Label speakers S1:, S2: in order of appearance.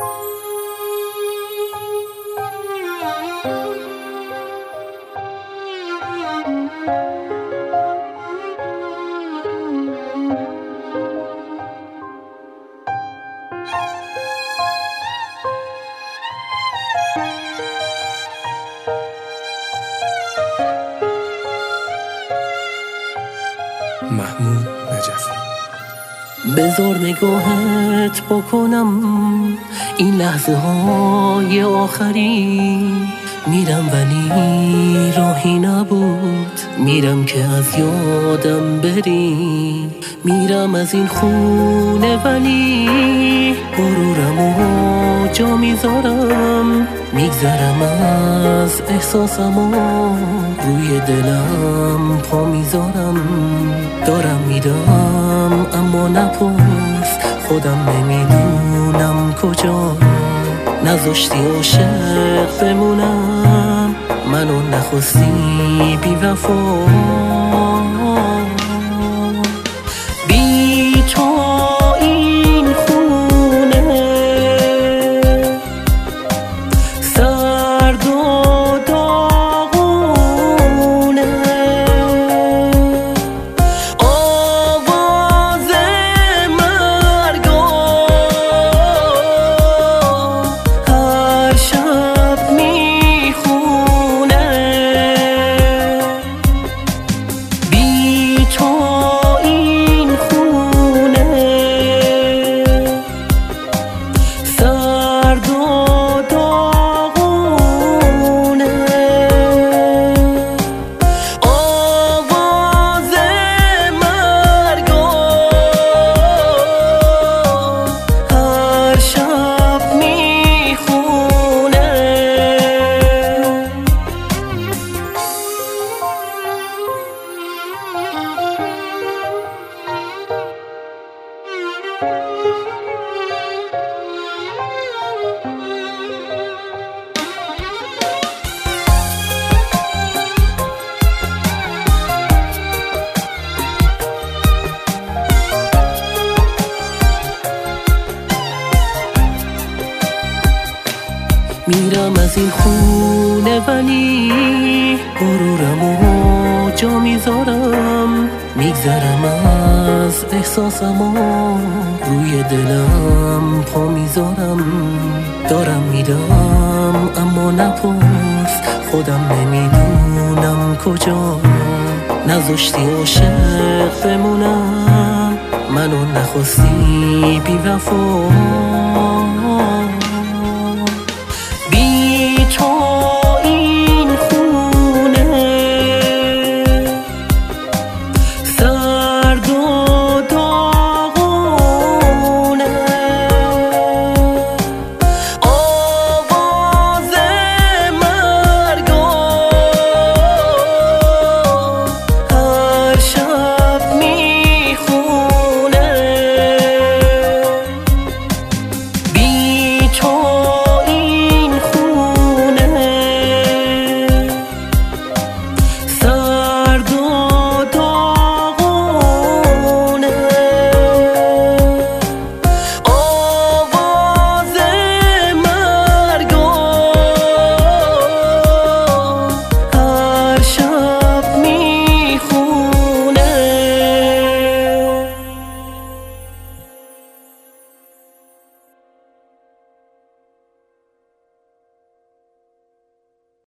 S1: محمود نجفی.
S2: بذار نگاهت بکنم این لحظه های آخری، میرم ولی راهی نبود، میرم که از یادم بری، میرم از این خونه ولی غرورمو جا میذارم، میگذرم از احساسم و روی دلم پا میذارم، دارم میرم اما نپرس، خودم نمیدونم کجا، نذاشتی عاشق بمونم، منو نخواستی بی وفا، بی تو این خونه سرد و داغونه، آواز مرگا هر شب میخونه، بی تو این خونه سرد و داغونه، آواز مرگا هر شب میخونه. میرم از این خونه ولی غرورمو جا میذارم، میگذرم از احساسم و روی دلم پا میذارم، دارم میرم اما نپرس، خودم نمیدونم کجا، نذاشتی عاشق بمونم، منو نخواستی بی وفا.